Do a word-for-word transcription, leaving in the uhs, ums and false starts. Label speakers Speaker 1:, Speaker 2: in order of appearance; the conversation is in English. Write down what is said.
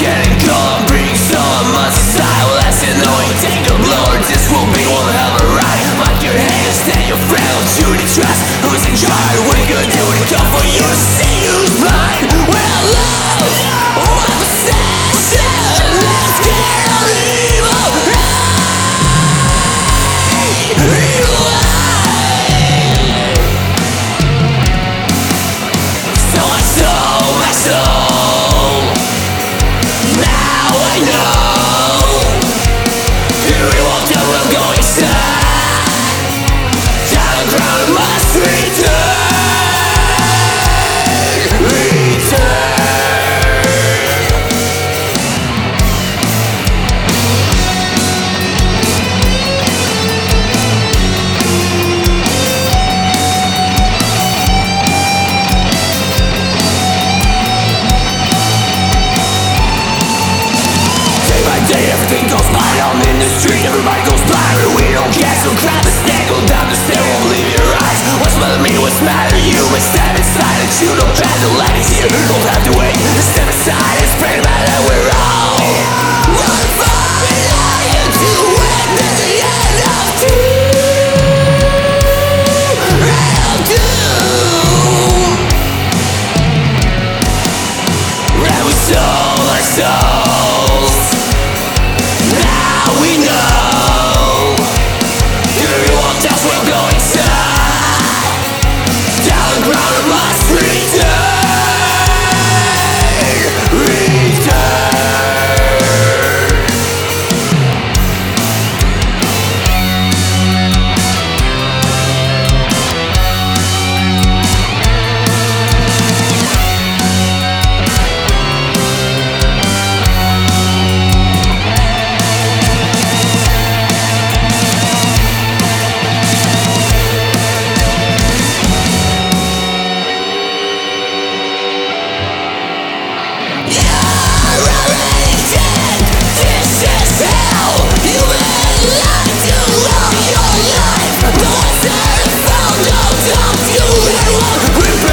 Speaker 1: getting cold, bringing some months aside. Well, that's annoying, take a blow, this will be one hell of a ride. Mark your hands, stand your friend, to the trust. Who's in charge? We could do it, come for you, see who's blind. Well, love, what possession, let's get on evil. Evil eye. So I sold my soul. Now I know. Here we walk down, we're going inside. Down the ground, it must return. Return. Day by day, everything goes by. I'm in the street, everybody goes by. We don't care, so grab the snake, go down the stair, won't leave your eyes. What's matter me, what's matter you? We stand inside and you don't try to light is here. Don't have to wait, step aside, it's pretty bad that we're all one for lion to win at the end of doom. End of doom. And we sold our souls. Now we know. Here we walk down, we'll go inside. Down the ground, it must return. Return. We're